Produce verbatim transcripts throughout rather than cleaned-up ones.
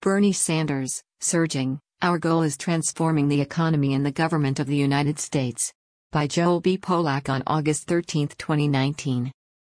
Bernie Sanders, surging, "Our goal is transforming the economy and the government of the United States." By Joel B. Polak on August thirteenth, twenty nineteen.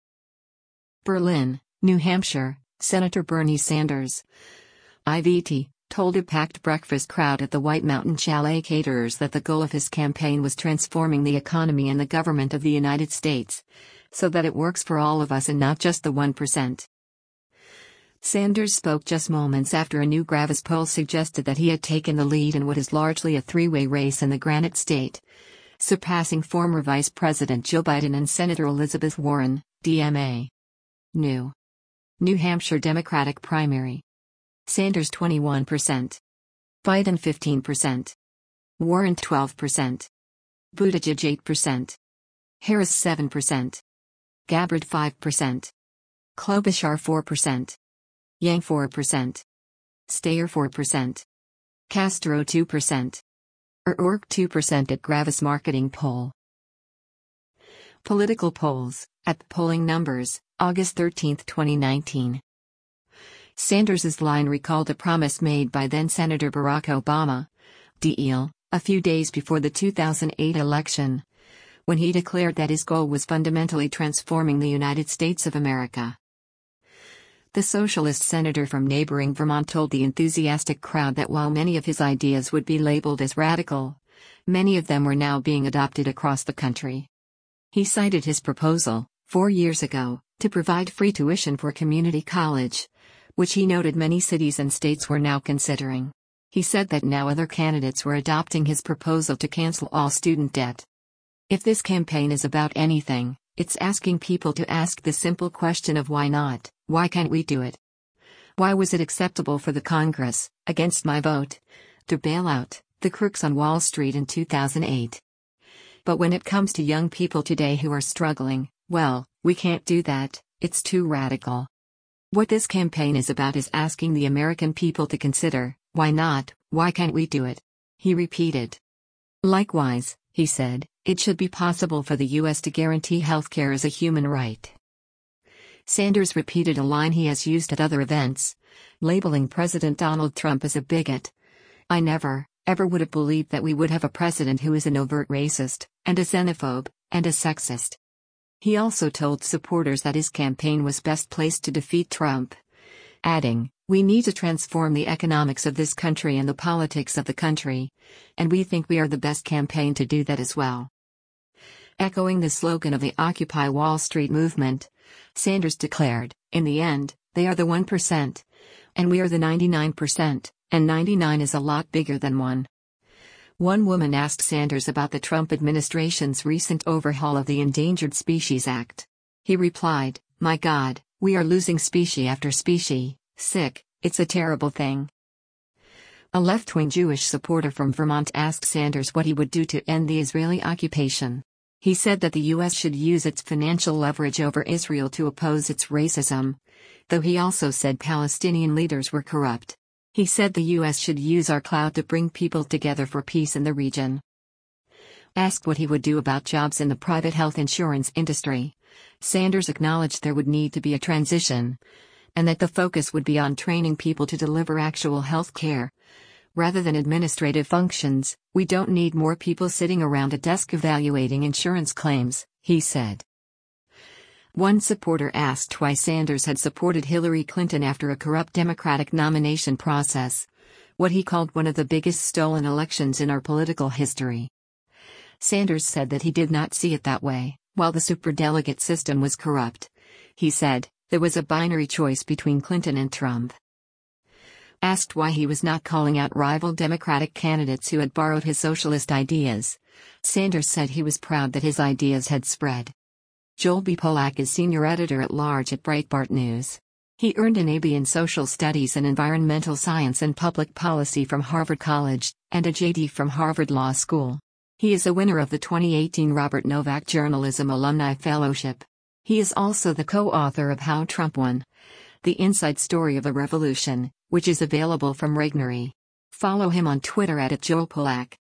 Berlin, New Hampshire, Senator Bernie Sanders, I V T, told a packed breakfast crowd at the White Mountain Chalet Caterers that the goal of his campaign was transforming the economy and the government of the United States, so that it works for all of us and not just the one percent. Sanders spoke just moments after a new Gravis poll suggested that he had taken the lead in what is largely a three-way race in the Granite State, surpassing former Vice President Joe Biden and Senator Elizabeth Warren, D M A. New New Hampshire Democratic primary. Sanders twenty-one percent. Biden fifteen percent. Warren twelve percent. Buttigieg eight percent. Harris seven percent. Gabbard five percent. Klobuchar four percent. Yang four percent. Steyer four percent. Castro two percent. O'Rourke two percent at Gravis Marketing Poll. Political polls, at the polling numbers, August thirteenth, twenty nineteen. Sanders's line recalled a promise made by then-Senator Barack Obama, deal, a few days before the two thousand eight election, when he declared that his goal was fundamentally transforming the United States of America. The socialist senator from neighboring Vermont told the enthusiastic crowd that while many of his ideas would be labeled as radical, many of them were now being adopted across the country. He cited his proposal, four years ago, to provide free tuition for community college, which he noted many cities and states were now considering. He said that now other candidates were adopting his proposal to cancel all student debt. If this campaign is about anything, it's asking people to ask the simple question of why not, why can't we do it? Why was it acceptable for the Congress, against my vote, to bail out the crooks on Wall Street in two thousand eight? But when it comes to young people today who are struggling, well, we can't do that, it's too radical. What this campaign is about is asking the American people to consider, why not, why can't we do it? He repeated. Likewise, he said, it should be possible for the U S to guarantee healthcare as a human right. Sanders repeated a line he has used at other events, labeling President Donald Trump as a bigot. I never, ever would have believed that we would have a president who is an overt racist, and a xenophobe, and a sexist. He also told supporters that his campaign was best placed to defeat Trump, adding, we need to transform the economics of this country and the politics of the country, and we think we are the best campaign to do that as well. Echoing the slogan of the Occupy Wall Street movement, Sanders declared, in the end, they are the one percent, and we are the ninety-nine percent, and ninety-nine is a lot bigger than one. One woman asked Sanders about the Trump administration's recent overhaul of the Endangered Species Act. He replied, my God, we are losing species after species, sick, it's a terrible thing. A left-wing Jewish supporter from Vermont asked Sanders what he would do to end the Israeli occupation. He said that the U S should use its financial leverage over Israel to oppose its racism, though he also said Palestinian leaders were corrupt. He said the U S should use our clout to bring people together for peace in the region. Asked what he would do about jobs in the private health insurance industry, Sanders acknowledged there would need to be a transition, and that the focus would be on training people to deliver actual health care, rather than administrative functions. We don't need more people sitting around a desk evaluating insurance claims, he said. One supporter asked why Sanders had supported Hillary Clinton after a corrupt Democratic nomination process, what he called one of the biggest stolen elections in our political history. Sanders said that he did not see it that way. While the superdelegate system was corrupt, he said, there was a binary choice between Clinton and Trump. Asked why he was not calling out rival Democratic candidates who had borrowed his socialist ideas, Sanders said he was proud that his ideas had spread. Joel B. Polak is senior editor-at-large at Breitbart News. He earned an A B in Social Studies and Environmental Science and Public Policy from Harvard College, and a J D from Harvard Law School. He is a winner of the twenty eighteen Robert Novak Journalism Alumni Fellowship. He is also the co-author of How Trump Won: The Inside Story of a Revolution, which is available from Regnery. Follow him on Twitter at Joel Polak.